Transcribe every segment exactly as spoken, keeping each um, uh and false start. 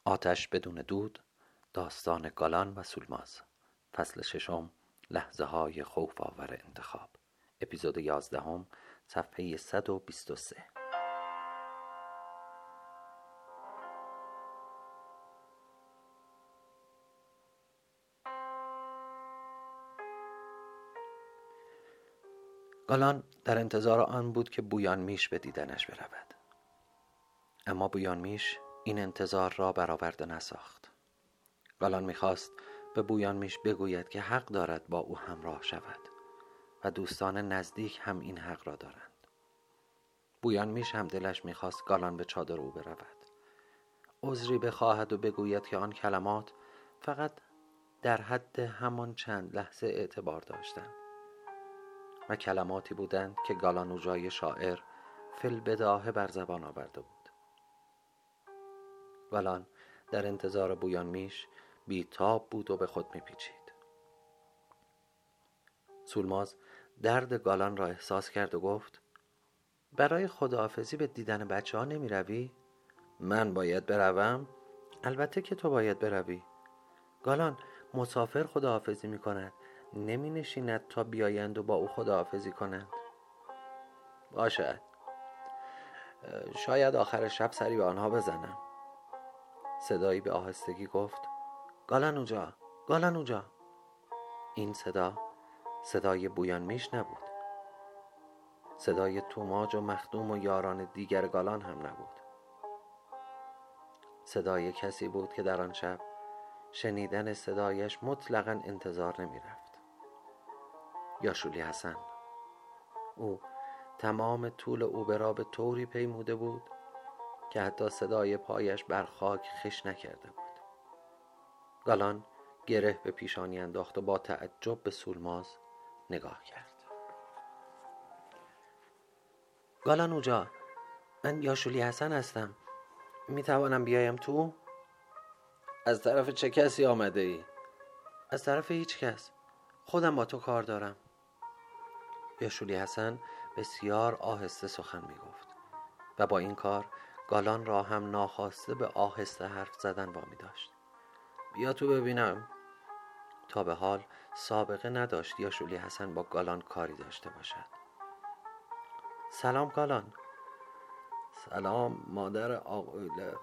آتش بدون دود، داستان گالان و سولماز، فصل ششم، لحظه های خوف آور انتخاب، اپیزود یازدهم، صفحه صد و بیست و سه. گالان در انتظار آن بود که بویان میش به دیدنش برود، اما بویان میش این انتظار را برآورده نساخت. گالان میخواست به بویان میش بگوید که حق دارد با او همراه شود و دوستان نزدیک هم این حق را دارند. بویان میش هم دلش میخواست گالان به چادر او برود، عذری بخواهد و بگوید که آن کلمات فقط در حد همان چند لحظه اعتبار داشتند و کلماتی بودند که گالانوجای شاعر فی البداهه بر زبان آورده بود. گالان در انتظار بویان میش بی تاب بود و به خود میپیچید. سولماز درد گالان را احساس کرد و گفت: برای خداحافظی به دیدن بچه ها نمی روی؟ من باید بروم؟ البته که تو باید بروی. گالان مسافر خداحافظی می کند، نمی نشیند تا بیایند و با او خداحافظی کنند. باشد، شاید آخر شب سری به آنها بزنم. صدایی به آهستگی گفت: گالانوجا، گالانوجا. این صدا صدای بویان میش نبود، صدای توماج و مخدوم و یاران دیگر گالان هم نبود. صدای کسی بود که در آن شب شنیدن صدایش مطلقاً انتظار نمی رفت. یاشولی حسن. او تمام طول اوبر را به طوری پیموده بود که حتی صدای پایش بر خاک خش نکرده بود. گالان گره به پیشانی انداخت و با تعجب به سولماز نگاه کرد. گالانوجا، من یاشولی حسن هستم، می توانم بیایم تو؟ از طرف چه کسی آمده ای؟ از طرف هیچ کس، خودم با تو کار دارم. یاشولی حسن بسیار آهسته سخن می گفت و با این کار گالان را هم ناخواسته به آهسته حرف زدن وامی داشت. بیا تو ببینم. تا به حال سابقه نداشت یاشولی حسن با گالان کاری داشته باشد. سلام گالان. سلام مادر آقوله.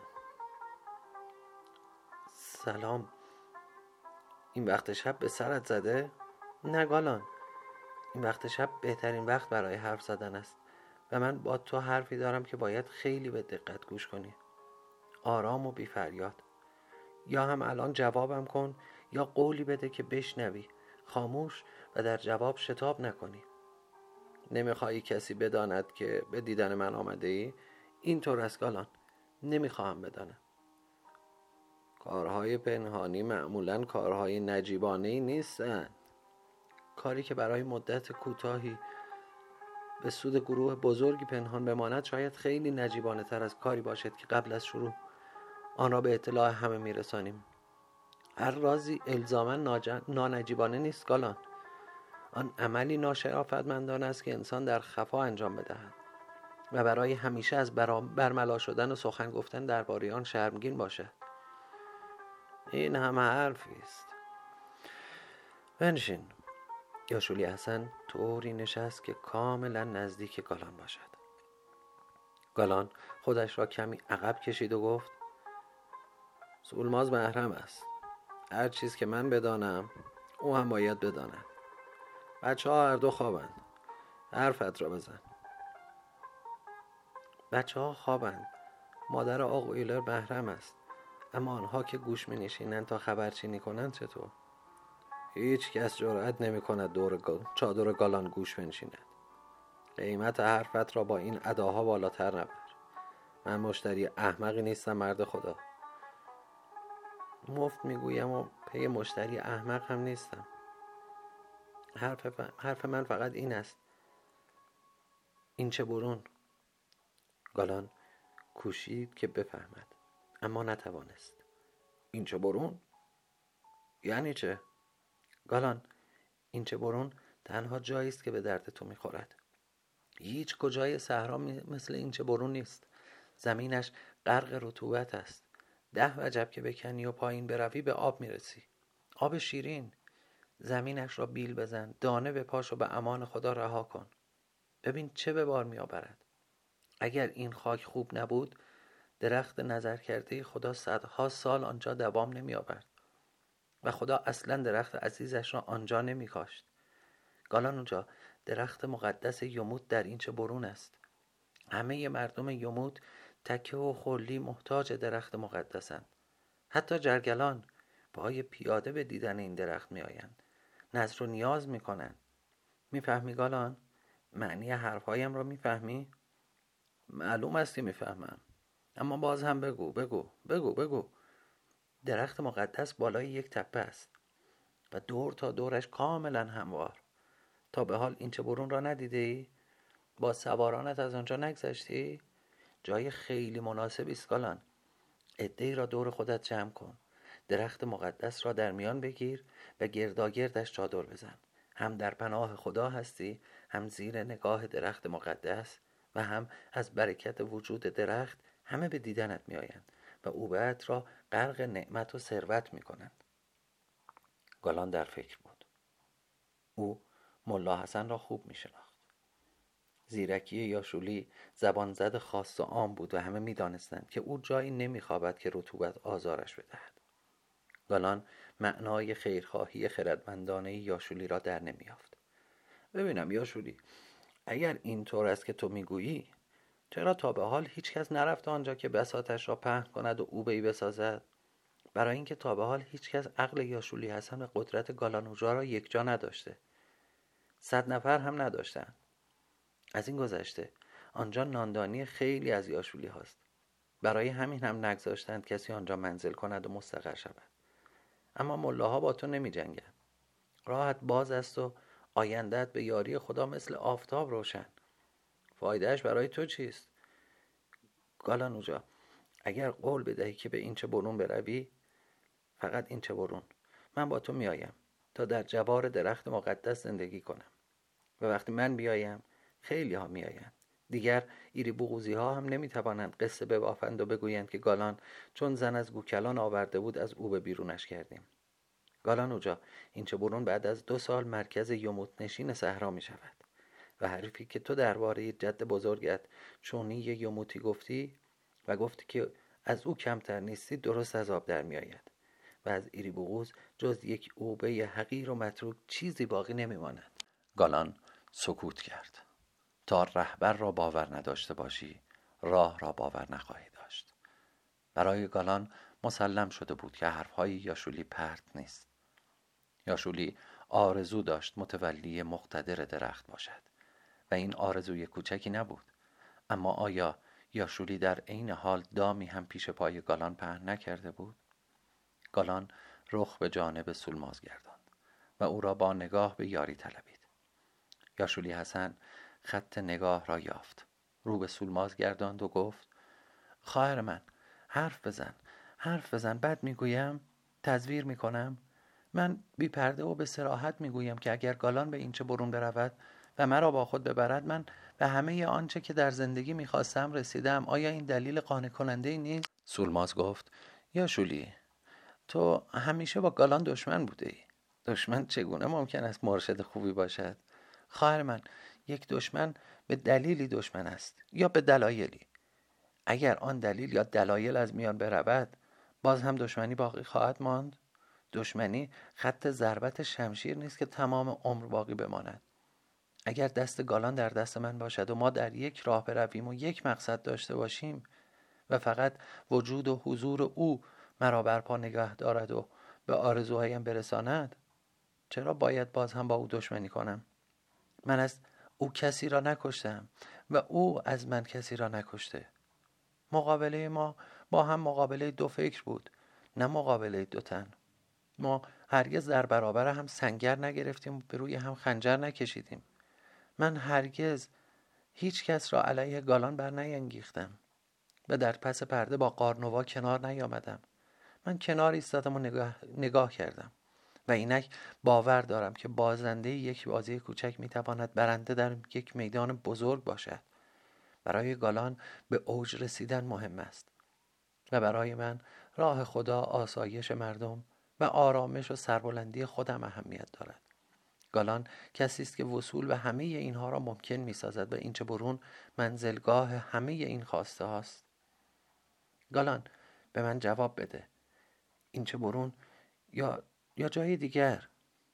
سلام. این وقت شب به سرت زده؟ نه گالان، این وقت شب بهترین وقت برای حرف زدن است و من با تو حرفی دارم که باید خیلی به دقت گوش کنی، آرام و بی فریاد. یا هم الان جوابم کن یا قولی بده که بشنوی، خاموش و در جواب شتاب نکنی. نمیخوایی کسی بداند که به دیدن من آمده ای؟ این طور است گالان، نمیخواهم بدانم. کارهای پنهانی معمولاً کارهای نجیبانه‌ای نیستند. کاری که برای مدت کوتاهی به سود گروه بزرگی پنهان بماند شاید خیلی نجیبانه تر از کاری باشد که قبل از شروع آن را به اطلاع همه میرسانیم. هر رازی الزاما نانجیبانه نیست گالان. آن عملی ناشرافتمندانه است که انسان در خفا انجام بدهد و برای همیشه از برملا شدن و سخن گفتن درباره آن شرمگین باشد. این همه حرفی است. بنشین. یاشولی حسن طوری نشست که کاملا نزدیک گالان باشد. گالان خودش را کمی عقب کشید و گفت: سولماز محرم است. هر چیز که من بدانم او هم باید بداند. بچه ها هر دو خوابند. حرفت را بزن. بچه ها خوابند. مادر آقا ایلر محرم است، اما آنها که گوش می نشینند تا خبرچینی کنند چطور؟ هیچ کس جرأت نمی کند دور چادر گالان گوش بنشیند. قیمت حرفت را با این اداها بالاتر نبر. من مشتری احمقی نیستم مرد خدا. مفت میگویم و پی مشتری احمق هم نیستم. حرف, ف... حرف من فقط این است. این چه برون؟ گالان کوشید که بفهمد اما نتوانست. این چه برون؟ یعنی چه؟ گالان، این چه برون تنها جایی است که به درد تو میخورد. هیچ کجای صحرا مثل این چه برون نیست. زمینش غرق رطوبت است. ده وجب که بکنی و پایین بروی به آب میرسی. آب شیرین. زمینش را بیل بزن، دانه به پاش و به امان خدا رها کن. ببین چه به بار می آورد. اگر این خاک خوب نبود، درخت نظر کرده خدا صدها سال آنجا دوام نمی آورد و خدا اصلا درخت عزیزش را آنجا نمی کاشت. گالانوجا، درخت مقدس یموت در این چه برون است. همه مردم یموت تکه و خلی محتاج درخت مقدسند. حتی جرگلان پای پیاده به دیدن این درخت می آیند. نظر و نیاز می کنند. می فهمی گالان؟ معنی حرفهایم را می فهمی؟ معلوم است که می فهمم. اما باز هم بگو بگو بگو بگو. درخت مقدس بالای یک تپه است و دور تا دورش کاملا هموار. تا به حال این چه برون را ندیده ای؟ با سوارانت از آنجا نگذشتی؟ جای خیلی مناسبی است گالان. عده‌ای را دور خودت جمع کن. درخت مقدس را در میان بگیر و گرداگردش چادر بزن. هم در پناه خدا هستی، هم زیر نگاه درخت مقدس و هم از برکت وجود درخت همه به دیدنت می آیند و اوبه‌ات را غرق نعمت و ثروت می کنند. گالان در فکر بود. او ملا حسن را خوب می شناخت. زیرکی یاشولی زبان زد خاص و عام بود و همه می دانستند که او جایی نمی خوابد که رطوبت آزارش بدهد. گالان معنای خیرخواهی خردمندانه یاشولی را در نمی یافت. ببینم یاشولی، اگر این طور است که تو میگویی، چرا تا به حال هیچ کس نرفته آنجا که بساطش را پهن کند و اوبه‌ای بسازد؟ برای اینکه تا به حال هیچ کس عقل یاشولی حسن و قدرت گالانوژا را یکجا نداشته. صد نفر هم نداشتند. از این گذشته آنجا ناندانی خیلی از یاشولی هاست. برای همین هم نگذاشتند کسی آنجا منزل کند و مستقر شود. اما ملاها با تو نمی جنگند. راحت باز است و آینده‌ات به یاری خدا مثل آفتاب روشن. فایدهش برای تو چیست؟ گالانوژا، اگر قول بدهی که به این چه برون بروی، فقط این چه برون، من با تو میایم تا در جوار درخت مقدس زندگی کنم. و وقتی من بیایم خیلی ها میآیند. دیگر ایری بوغوزی ها هم نمیتوانند قصه ببافند و بگویند که گالان چون زن از گوکلان آورده بود از او به بیرونش کردیم. گالانوژا، این چه برون بعد از دو سال مرکز یموت نشین صحرا می شود و حرفی که تو درباره جد بزرگت چونی یموتی گفتی و گفتی که از او کمتر نیستی درست از آب در می آید و از ایری بوغوز جز یک اوبه حقیر و متروک چیزی باقی نمی ماند. گالان سکوت کرد. تا رهبر را باور نداشته باشی، راه را باور نخواهی داشت. برای گالان مسلم شده بود که حرفهای یاشولی پرت نیست. یاشولی آرزو داشت متولی مقتدر درخت باشد و این آرزوی کوچکی نبود. اما آیا یاشولی در عین حال دامی هم پیش پای گالان پهن نکرده بود؟ گالان رخ به جانب سولماز گرداند و او را با نگاه به یاری طلبید. یاشولی حسن خط نگاه را یافت. رو به سولماز گرداند و گفت: خواهر من، حرف بزن حرف بزن بد میگویم؟ تزویر میکنم؟ من بی پرده و به صراحت میگویم که اگر گالان به این چه برون برود و مرا با خود ببرد، من به همه آنچه که در زندگی میخواستم رسیدم. آیا این دلیل قانع کننده نیست؟ سولماز گفت: یاشولی، تو همیشه با گالان دشمن بوده ای. دشمن چگونه ممکن است مرشد خوبی باشد؟ خواهر من، یک دشمن به دلیلی دشمن است یا به دلایلی. اگر آن دلیل یا دلایل از میان برود، باز هم دشمنی باقی خواهد ماند. دشمنی خط ضربت شمشیر نیست که تمام عمر باقی بماند. اگر دست گالان در دست من باشد و ما در یک راه برویم و یک مقصد داشته باشیم و فقط وجود و حضور او مرا برپا نگه دارد و به آرزوهایم برساند، چرا باید باز هم با او دشمنی کنم؟ من از او کسی را نکشتم و او از من کسی را نکشته. مقابله ما با هم مقابله دو فکر بود، نه مقابله دو تن. ما هرگز در برابر هم سنگر نگرفتیم و به روی هم خنجر نکشیدیم. من هرگز هیچ کس را علیه گالان بر نینگیختم و در پس پرده با قارنوا کنار نیامدم. من کنار ایستادم و نگاه, نگاه کردم و اینک باور دارم که بازنده یک بازی کوچک میتواند برنده در یک میدان بزرگ باشد. برای گالان به اوج رسیدن مهم است و برای من راه خدا آسایش مردم و آرامش و سربلندی خودم اهمیت دارد. گالان کسی است که وصول به همه اینها را ممکن می سازد و اینچه برون منزلگاه همه این خواسته هاست. گالان به من جواب بده. اینچه برون یا یا جای دیگر؟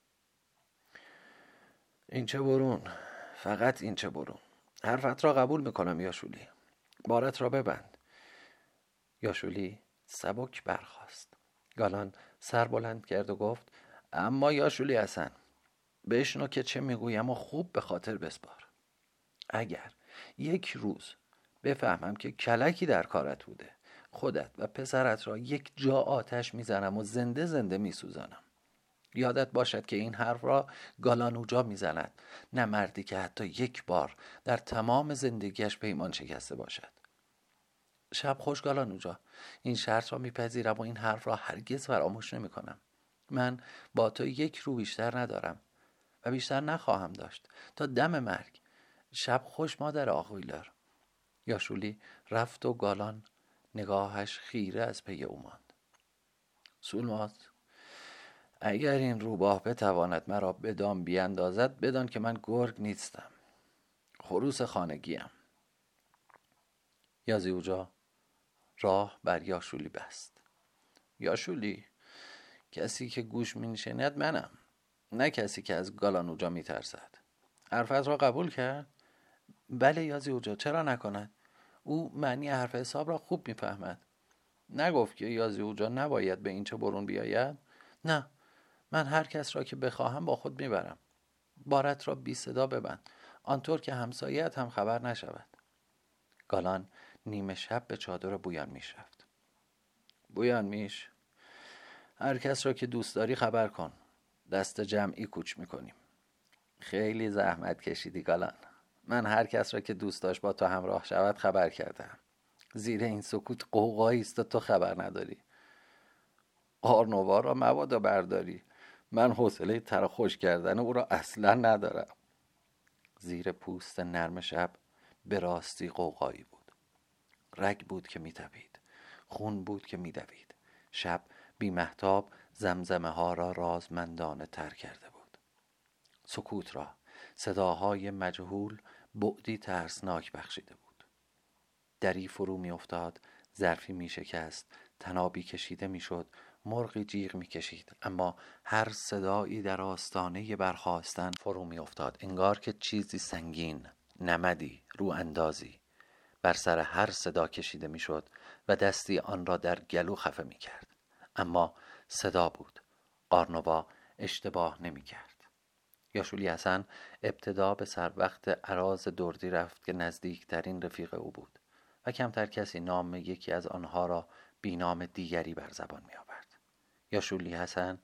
اینچه برون، فقط اینچه برون. حرفت را قبول میکنم یاشولی. بارت را ببند. یاشولی سبک برخاست. گالان سر بلند کرد و گفت اما یاشولی حسن، بشنو که چه میگویم و خوب به خاطر بسپار. اگر یک روز بفهمم که کلکی در کارت بوده، خودت و پسرت را یک جا آتش میزنم و زنده زنده میسوزانم. یادت باشد که این حرف را گالانوجا میزند، نه مردی که حتی یک بار در تمام زندگیش پیمان شکسته باشد. شب خوش گالانوجا. این شرط را میپذیرم و این حرف را هرگز فراموش نمی کنم. من با تو یک رو بیشتر ندارم و بیشتر نخواهم داشت تا دم مرگ. شب خوش مادر آقویلر. یاشولی رفت و گالان نگاهش خیره از پی او ماند. سولمات، اگر این روباه بتواند مرا به دام بیاندازد، بدان که من گرگ نیستم، خروس خانگیم. یازیوجا راه بر یاشولی بست. یاشولی، کسی که گوش می نشیند منم، نه کسی که از گالانوجا می ترسد. حرفت را قبول کرد؟ بله یازیوجا، چرا نکند؟ او معنی حرف حساب را خوب می فهمد. نگفت که یازیوجا نباید به این چه برون بیاید؟ نه، من هر کس را که بخواهم با خود میبرم. بارت را بی صدا ببند، آنطور که همسایت هم خبر نشود. گالان نیمه شب به چادر بویان میش رفت. بویان میش، هر کس را که دوست داری خبر کن، دست جمعی کوچ میکنیم. خیلی زحمت کشیدی گالان. من هر کس را که دوست داشت با تو همراه شود خبر کردم. زیر این سکوت قوقایی است و تو خبر نداری. آرنووا را مبادا برداری، من حوصله تر خوش کردن او را اصلا ندارم. زیر پوست نرم شب به راستی قوقایی بود. رگ بود که میتپید، خون بود که میدوید. شب بی مهتاب زمزمه ها را رازمندانه تر کرده بود. سکوت را صداهای مجهول بعدی ترسناک بخشیده بود. دری فرو می افتاد، ظرفی می شکست، تنابی کشیده می شد، مرغی جیغ می کشید، اما هر صدایی در آستانه برخاستن فرو می افتاد، انگار که چیزی سنگین، نمدی، رو اندازی بر سر هر صدا کشیده می شد و دستی آن را در گلو خفه می کرد. اما صدا بود. آرنووا اشتباه نمی کرد. یاشولی حسن ابتدا به سر وقت عراض دردی رفت که نزدیکترین رفیق او بود و کمتر کسی نام یکی از آنها را بی نام دیگری بر زبان می آورد. یاشولی حسن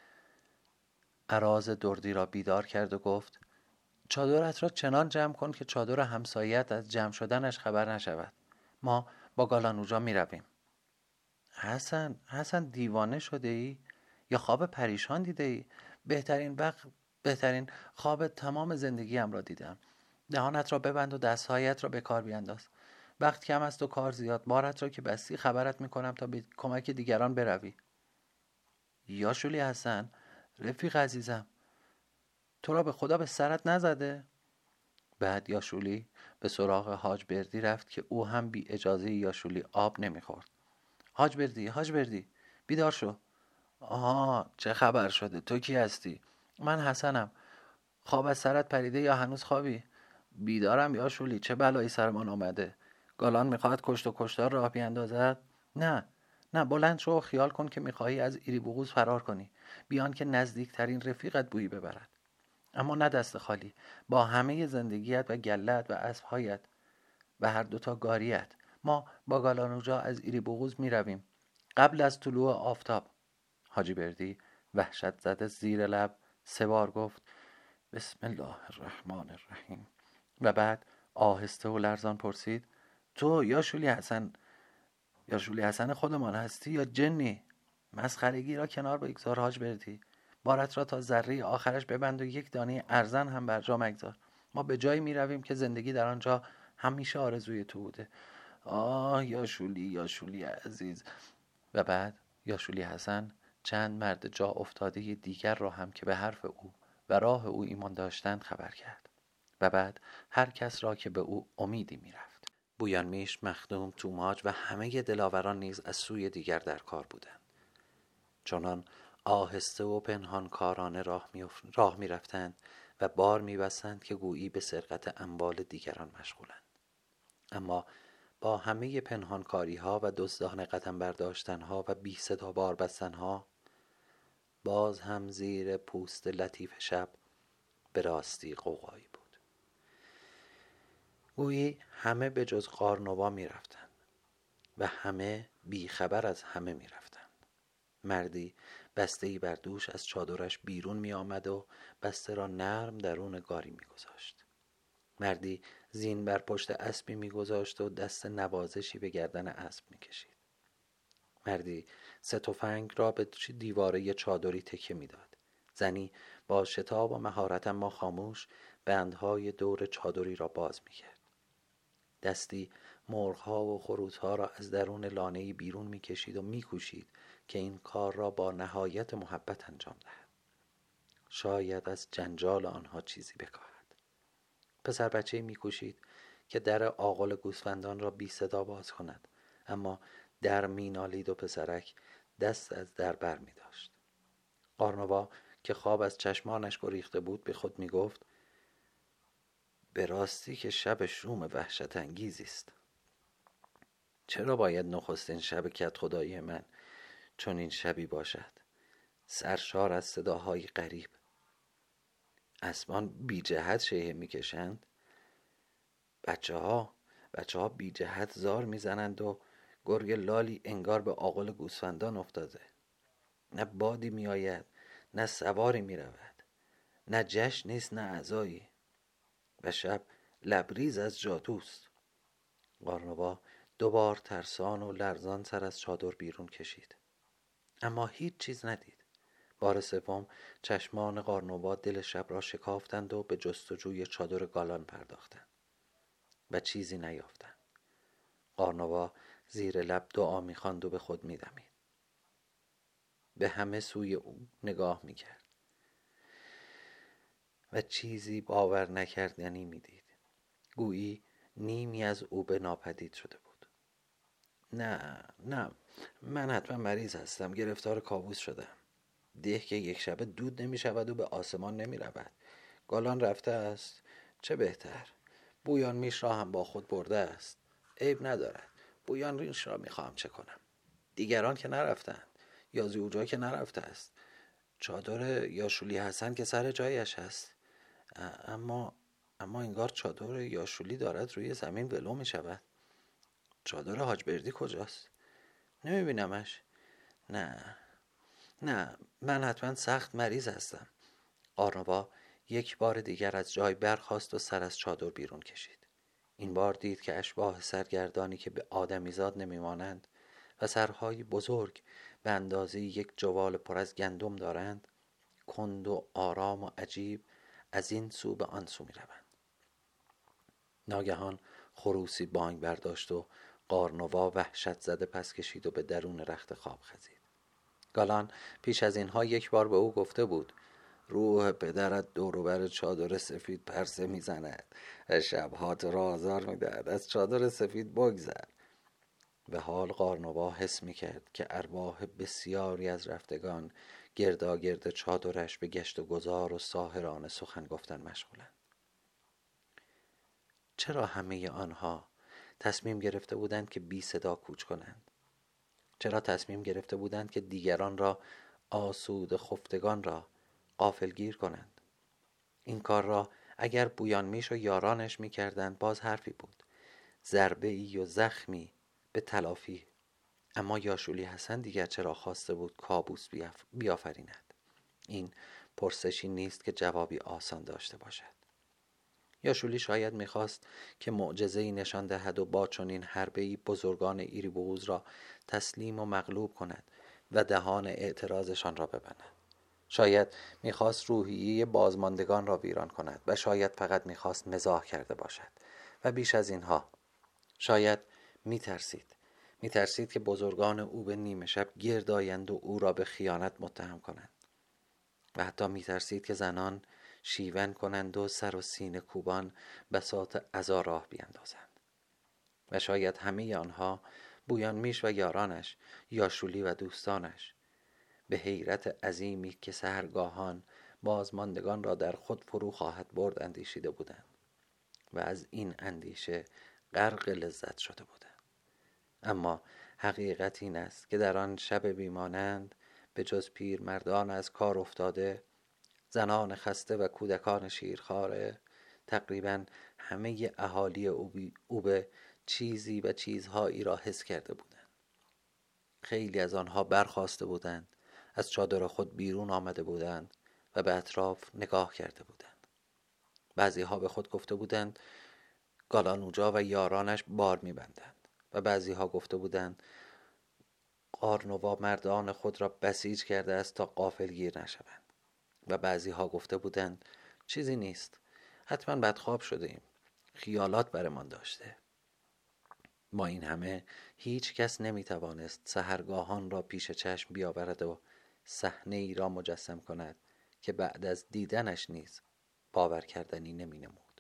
عراض دردی را بیدار کرد و گفت چادرت را چنان جمع کن که چادر همسایت از جمع شدنش خبر نشود. ما با گالانوجا می رویم. حسن، حسن دیوانه شده ای؟ یا خواب پریشان دیده ای؟ بهترین وقت بهترین خواب تمام زندگیم را دیدم. دهانت را ببند و دستهایت را به کار بیانداز. وقت کم است و کار زیاد. بارت را که بستی خبرت میکنم تا به کمک دیگران بروی. یاشولی حسن، رفیق عزیزم، تو را به خدا به سرت نزده؟ بعد یاشولی به سراغ حاج بردی رفت که او هم بی اجازه یاشولی آب نمیخورد. حاج بردی، حاج بردی، بیدار شو. آها، چه خبر شده؟ تو کی هستی؟ من حسنم. خواب از سرت پریده یا هنوز خوابی؟ بیدارم یاشولی، چه بلایی سرمان آمده؟ گالان میخواهد کشت و کشتار راه بیاندازد؟ نه نه، بلند شو و خیال کن که میخواهی از ایری بوغوز فرار کنی، بیان که نزدیکترین رفیقت بویی ببرد. اما نه دست خالی، با همه زندگیت و گلت و اسبهایت و هر دوتا گاریت. ما با گالانوجا از ایری بوغوز میرویم قبل از طلوع آفتاب. حاجی بردی وحشت زده زیر لب سه بار گفت بسم الله الرحمن الرحیم و بعد آهسته و لرزان پرسید تو یاشولی حسن یاشولی حسن خودمان هستی یا جنی؟ مسخرگی را کنار بگذار حاج بردی. بارت را تا ذره آخرش ببند و یک دانه ارزن هم بر جا مگذار. ما به جایی می رویم که زندگی در آنجا همیشه آرزوی تو بوده. آه یاشولی، یاشولی عزیز، و بعد یاشولی حسن چند مرد جا افتاده دیگر را هم که به حرف او و راه او ایمان داشتند خبر کرد و بعد هر کس را که به او امیدی میرفت. بویانمیش، مخدوم، توماج و همه دلاوران نیز از سوی دیگر در کار بودند. چنان آهسته و پنهان کارانه راه می راه می رفتند و بار می بستند که گویی به سرقت اموال دیگران مشغولند. اما با همه پنهانکاری ها و دزدانه قدم برداشتن ها و بی صدا بار بستن ها، باز هم زیر پوست لطیف شب به راستی قوقایی بود. گویی همه به جز قارنوا می رفتند و همه بی خبر از همه می رفتند. مردی بسته‌ای بر دوش از چادرش بیرون می آمد و بسته را نرم درون گاری می گذاشت. مردی زین بر پشت اسبی می گذاشت و دست نوازشی به گردن اسب می کشید. مردی سه تفنگ را به دیواره چادری تکیه می داد. زنی با شتاب و مهارت اما خاموش بندهای دور چادری را باز می کرد. دستی مرغ‌ها و خروس‌ها را از درون لانه‌ای بیرون می‌کشید و می‌کوشید که این کار را با نهایت محبت انجام دهد. شاید از جنجال آنها چیزی بکاهد. پسر بچه‌ای می‌کوشید که در آغل گوسفندان را بی صدا باز کند، اما در مینالید و پسرک دست از در بر می‌داشت. قارنوا که خواب از چشمانش گریخته بود به خود می‌گفت: به راستی که شب شوم وحشت انگیزی است. چرا باید نخستین شب کت خدایی من چون این شبی باشد، سرشار از صداهای غریب؟ اسبان بی جهت شیهه می کشند، بچه ها بچه ها بی جهت زار می زنند و گرگ لالی انگار به آغل گوسفندان افتاده. نه بادی می آید، نه سواری می رود، نه جشن نیست، نه عزایی، و شب لبریز از جادوست. قارنوا دوبار ترسان و لرزان سر از چادر بیرون کشید، اما هیچ چیز ندید. بار سوم چشمان قارنوا دل شب را شکافتند و به جستجوی چادر گالان پرداختند و چیزی نیافتند. قارنوا زیر لب دعا می‌خواند و به خود می‌دمید. به همه سوی او نگاه می‌کرد و چیزی باور نکردنی می‌دید. گویی نیمی از او به ناپدید شده بود. نه نه من حتما مریض هستم، گرفتار کابوس شدم. ده که یک شبه دود نمی شود و به آسمان نمی رود. گالان رفته است، چه بهتر. بویان میش را هم با خود برده است، عیب ندارد. بویان ریش را می خواهم چه کنم. دیگران که نرفتند، یازی اوجا که نرفته است. چادر یاشولی حسن که سر جایش هست، اما اما انگار چادر یاشولی دارد روی زمین ولو می شود. چادر حاج بردی کجاست؟ نمی بینمش. نه نه من حتما سخت مریض هستم. قارنوا یک بار دیگر از جای برخاست و سر از چادر بیرون کشید. این بار دید که اشباح سرگردانی که به آدمیزاد نمیمانند و سرهای بزرگ به اندازه یک جوال پر از گندم دارند، کند و آرام و عجیب از این سو به آن سو می روند. ناگهان خروسی بانگ برداشت و قارنوا وحشت زده پس کشید و به درون رخت خواب خزید. گالان پیش از اینها یک بار به او گفته بود: روح پدرت دوروبر چادر سفید پرسه میزند و شبها تو را آزار میدهد، از چادر سفید بگذر. به حال قارنوا حس میکرد که ارواح بسیاری از رفتگان گرداگرد چادرش به گشت و گذار و ساحرانه سخن گفتن مشغولند. چرا همه آنها تصمیم گرفته بودند که بی صدا کوچ کنند؟ چرا تصمیم گرفته بودند که دیگران را آسود خفتگان را غافلگیر کنند؟ این کار را اگر بویانمیش و یارانش می کردند باز حرفی بود، ضربه ای و زخمی به تلافی. اما یاشولی حسن دیگر چرا خواسته بود کابوس بیافریند؟ این پرسشی نیست که جوابی آسان داشته باشد. یاشولی شاید می‌خواست که معجزه‌ای نشان دهد و با چنین حربه‌ای بزرگان ایریبوز را تسلیم و مغلوب کند و دهان اعتراضشان را ببندد. شاید می‌خواست روحیه بازماندگان را ویران کند و شاید فقط می‌خواست مزاح کرده باشد و بیش از اینها شاید می‌ترسید میترسید که بزرگان او به نیمه شب گرد آیند و او را به خیانت متهم کنند و حتی میترسید که زنان شیون کنند و سر و سینه کوبان بساط عزا راه بیندازند و شاید همه آنها، بویان میش و یارانش، یاشولی و دوستانش، به حیرت عظیمی که سحرگاهان بازماندگان را در خود فرو خواهد برد اندیشیده بودند و از این اندیشه غرق لذت شده بودند. اما حقیقت این است که در آن شب بیمانند به جز پیرمردان از کار افتاده، زنان خسته و کودکان شیرخواره، تقریباً همه اهالی او به چیزی و چیزهایی را حس کرده بودند. خیلی از آنها برخاسته بودند، از چادر خود بیرون آمده بودند و به اطراف نگاه کرده بودند. بعضی ها به خود گفته بودند گالانوجا و یارانش بار می‌بندند و بعضی ها گفته بودند قارنوا مردان خود را بسیج کرده است تا غافلگیر نشوند و بعضی ها گفته بودند چیزی نیست، حتما بدخواب شده ایم، خیالات برمان داشته. ما این همه هیچ کس نمی توانست سحرگاهان را پیش چشم بیاورد و صحنه ای را مجسم کند که بعد از دیدنش نیز باور کردنی نمی نمود.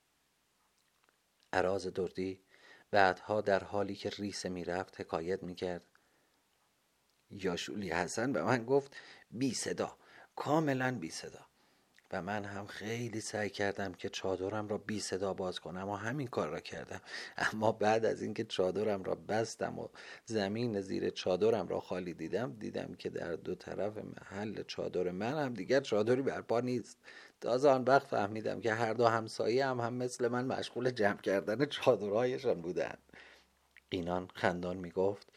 عراض دردی بعدها در حالی که ریسه می رفت حکایت می کرد یاشولی حسن به من گفت بی صدا، کاملا بی صدا، و من هم خیلی سعی کردم که چادرم را بی صدا باز کنم و همین کار را کردم. اما بعد از اینکه چادرم را بستم و زمین زیر چادرم را خالی دیدم دیدم که در دو طرف محل چادر من هم دیگر چادری برپا نیست. تازه آن وقت فهمیدم که هر دو همسایه هم, هم مثل من مشغول جمع کردن چادرهایشان بودند. قینان خندان می گفت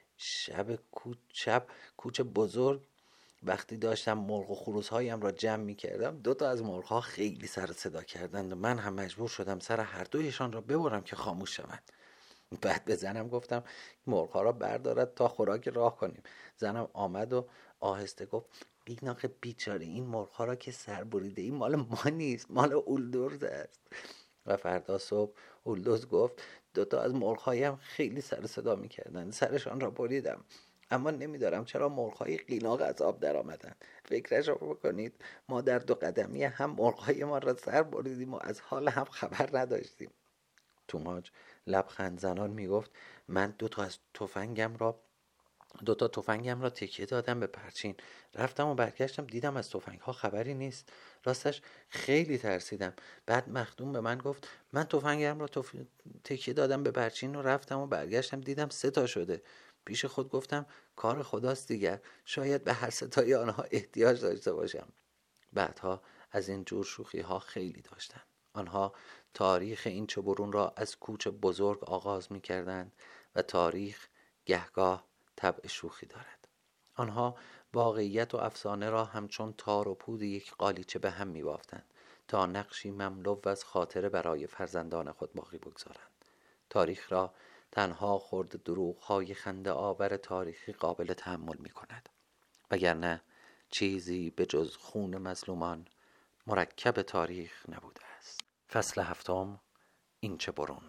شب کوچ شب کوچ بزرگ وقتی داشتم مرغ و خروس هایم را جمع می کردم، دو تا از مرغ ها خیلی سر صدا کردند و من هم مجبور شدم سر هر دویشان را ببرم که خاموش شوند. بعد به زنم گفتم مرغ ها را بردارد تا خوراک راه کنیم. زنم آمد و آهسته گفت قیناق بیچاره، این مرغ ها را که سر بریده ای مال ما نیست، مال اولدرز است. و فردا صبح اولدرز گفت دو تا از مرغ هایم خیلی سر صدا می کردند، سرشان را بریدم، اما نمیدارم چرا مرغ‌های قیناق از آب در آمدن. فکرش رو بکنید، ما در دو قدمی هم مرغ‌های ما را سر بریدیم و از حال هم خبر نداشتیم. توماج لبخند زنان میگفت من دو تا از تفنگم را دو تا تفنگم را تکیه دادم به پرچین، رفتم و برگشتم دیدم از تفنگ ها خبری نیست. راستش خیلی ترسیدم. بعد مخدوم به من گفت من تفنگم را تف... تکیه دادم به پرچین و رفتم و برگشتم دیدم سه تا شده. پیش خود گفتم کار خداست دیگر، شاید به هر ستای آنها احتیاج داشته باشم. بعدها از این جور شوخی ها خیلی داشتند. آنها تاریخ این چوبرون را از کوچ بزرگ آغاز می کردند و تاریخ گهگاه طبع شوخی دارد. آنها واقعیت و افسانه را همچون تار و پود یک قالیچه به هم می بافتند تا نقشی مملو از خاطره برای فرزندان خود باقی بگذارند. تاریخ را تنها خرد دروغ‌های خنده آور تاریخی قابل تحمل می کند، وگرنه چیزی به جز خون مظلومان مرکب تاریخ نبوده است. فصل هفتم، این چه برون.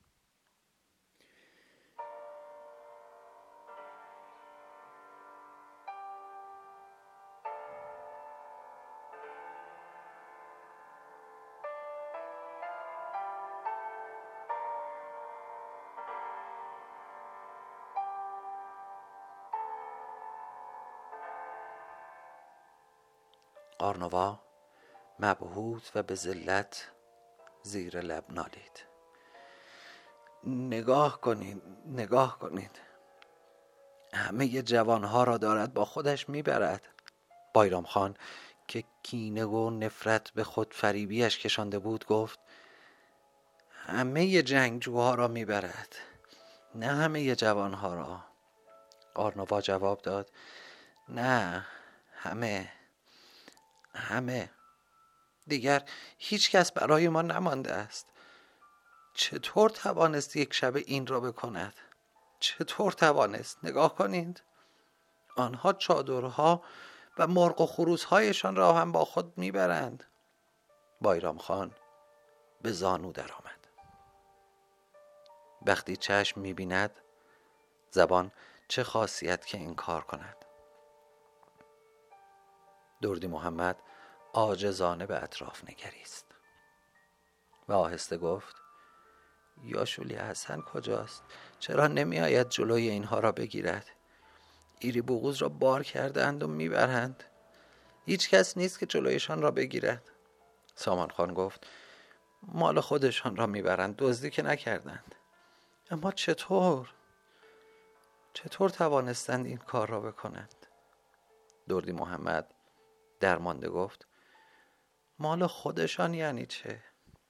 قارنوا مبهوت و به ذلت زیر لب نالید. نگاه کنید، نگاه کنید، همه جوانها را دارد با خودش میبرد. بایرام خان که کینه و نفرت به خود فریبیش کشانده بود گفت همه جنگجوها را میبرد، نه همه جوانها را. قارنوا جواب داد نه، همه همه دیگر هیچ کس برای ما نمانده است. چطور توانست یک شب این را بکند؟ چطور توانست؟ نگاه کنید، آنها چادرها و مرغ و خروسهایشان را هم با خود میبرند. بایرام خان به زانو در آمد. وقتی چشم میبیند زبان چه خاصیت که این کار کند؟ دردی محمد عاجزانه به اطراف نگریست و آهسته گفت: یاشولی حسن کجاست؟ چرا نمی آید جلوی اینها را بگیرد؟ ایری بوغوز را بار کرده اند و میبرند. هیچ کس نیست که جلویشان را بگیرد. سامان خان گفت: مال خودشان را میبرند، دزدی که نکردند. اما چطور؟ چطور توانستند این کار را بکنند؟ دردی محمد درمانده گفت: مال خودشان یعنی چه؟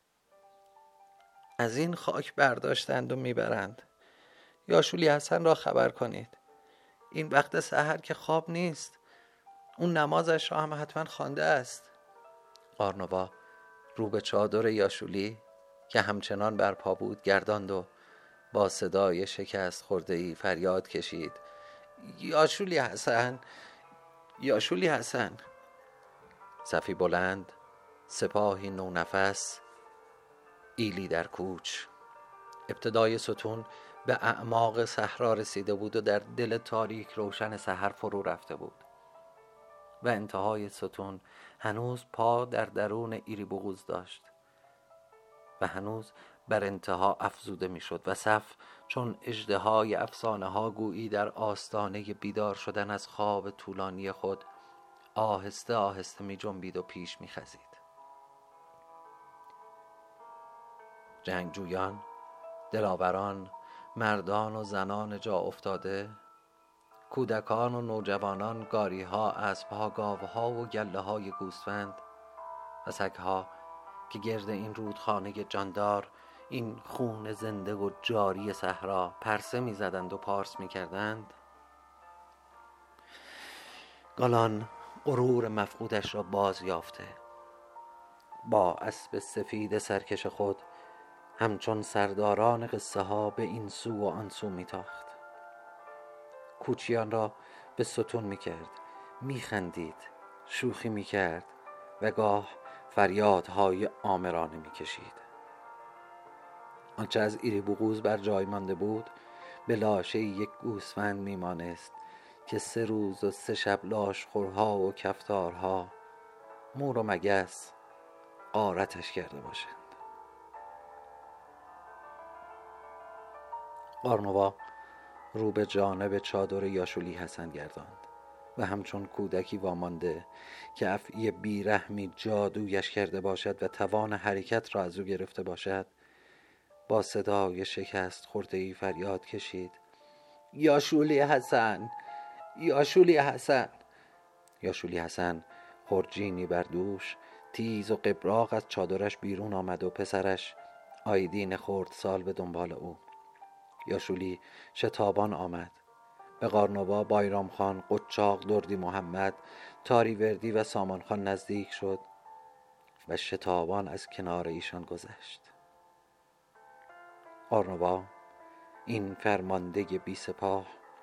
از این خاک برداشتند و میبرند. یاشولی حسن را خبر کنید. این وقت سحر که خواب نیست. اون نمازش را هم حتما خوانده است. قارنوا رو به چادر یاشولی که همچنان برپا بود گرداند و با صدای شکست خورده‌ای فریاد کشید: یاشولی حسن، یاشولی حسن. صفی بلند، سپاهی نونفس، ایلی در کوچ. ابتدای ستون به اعماق صحرا رسیده بود و در دل تاریک روشن سحر فرو رفته بود و انتهای ستون هنوز پا در درون ایری بوغوز داشت و هنوز بر انتها افزوده می شد و صف چون اژدهای افسانه ها گویی در آستانه بیدار شدن از خواب طولانی خود آهسته آهسته می جنبید و پیش می خزید. جنگجویان، دلاوران، مردان و زنان جا افتاده، کودکان و نوجوانان، گاریها، اسبها، گاوها و گله های گوسفند و سگها که گرد این رودخانه جاندار، این خون زنده و جاری صحرا پرسه می زدند و پارس می کردند. گالان غرور مفقودش را باز یافته با اسب سفید سرکش خود همچون سرداران قصه ها به این سو و آن سو می تاخت. کوچیان را به ستون می کرد، می خندید، شوخی می کرد و گاه فریادهای آمرانه می کشید. آنچه از ایری بوغوز بر جای مانده بود به لاشه یک گوسفند می مانست که سه روز و سه شب لاشخورها و کفتارها، مور و مگس غارتش کرده باشند. قارنوا رو به جانب چادر یاشولی حسن گرداند و همچون کودکی وامانده که افعی بیرحمی جادویش کرده باشد و توان حرکت را از او گرفته باشد با صدای شکست خورده‌ای فریاد کشید: یاشولی حسن، یاشولی حسن. یاشولی حسن خرجینی بر دوش تیز و قبراق از چادرش بیرون آمد و پسرش آیدین خردسال به دنبال او. یاشولی شتابان آمد. به قارنوا، بایرام خان، قچاق، دردی محمد، تاری وردی و سامان خان نزدیک شد و شتابان از کنار ایشان گذشت. قارنوا، این فرمانده بی سپاه،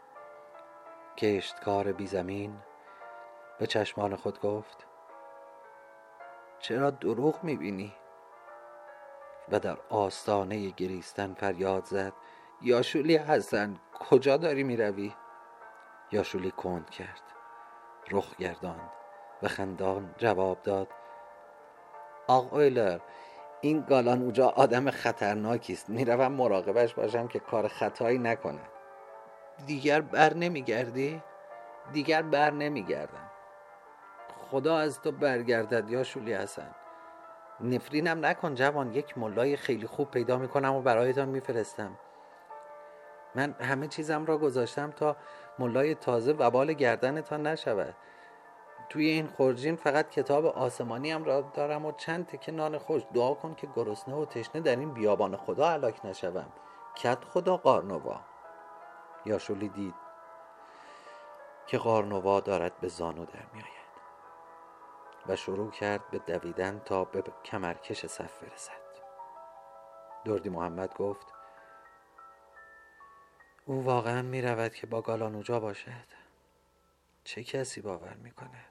کشتکار بی زمین، به چشمان خود گفت: چرا دروغ میبینی؟ و در آستانه گریستن فریاد زد: یاشولی حسن، کجا داری میروی؟ یاشولی کند کرد، رخ گرداند و خندان جواب داد: آق اویلر، این گالان اوجا آدم خطرناکی است. میروم مراقبش باشم که کار خطایی نکنه. دیگر بر نمیگردی؟ دیگر بر نمیگردم. خدا از تو برگردد یاشولی حسن. نفرینم نکن جوان، یک ملای خیلی خوب پیدا میکنم و برایتان میفرستم. من همه چیزم را گذاشتم تا ملای تازه وبال گردنتان نشود. توی این خورجین فقط کتاب آسمانی هم را دارم و چند تکه نان خوش. دعا کن که گرسنه و تشنه در این بیابان خدا هلاک نشوم. کت خدا قارنوا. یاشولی دید که قارنوا دارد به زانو در می آید و شروع کرد به دویدن تا به کمرکش صف برسد. دردی محمد گفت: او واقعا می رود که با گالان اوجا باشد؟ چه کسی باور می کند؟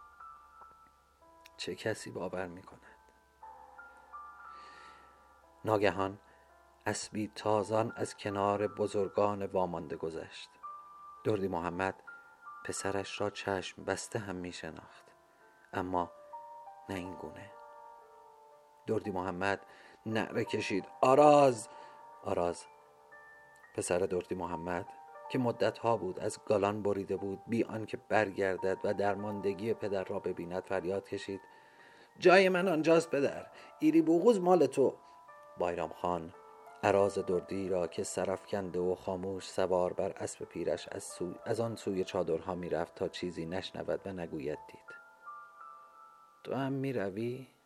چه کسی باور می کند؟ ناگهان اسبی تازان از کنار بزرگان وامانده گذشت. دردی محمد پسرش را چشم بسته هم می شناخت، اما نه این گونه. دردی محمد نعره کشید: آراز! آراز! پسر دردی محمد که مدتها بود از گالان بریده بود، بی آنکه برگردد و درماندگی پدر را ببیند، فریاد کشید: جای من آنجاست پدر، ایری بوغوز مال تو. بایرام خان اراز دردی را که سرافکنده و خاموش سوار بر اسب پیرش از, سو... از آن سوی چادرها می رفت تا چیزی نشنود و نگوید دید. تو هم می روی؟